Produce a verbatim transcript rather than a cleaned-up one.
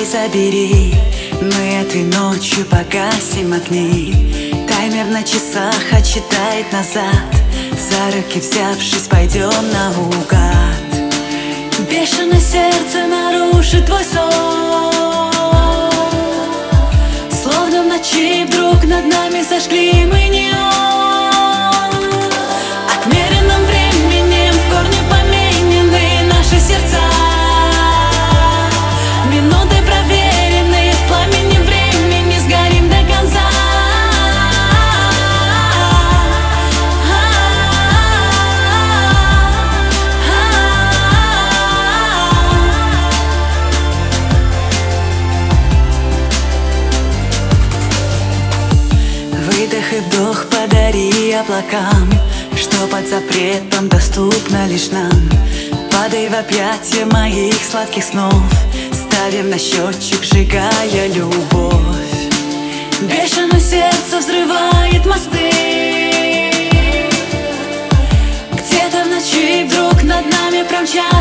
забери. Мы этой ночью погасим огни. Таймер на часах отсчитает назад. За руки взявшись, пойдем наугад. Бешеное сердце нарушит твой сон. Словно в ночи вдруг над нами зажгли мы неон. Отмеренным временем в корне поменены наши сердца. Минуты проверенные в пламени времени, сгорим до конца. Выдох и вдох подари облакам, что под запретом доступно лишь нам. Падай в объятия моих сладких снов, ставим на счетчик, сжигая любовь. Бешеное сердце взрывает мосты. Где-то в ночи вдруг над нами промчалась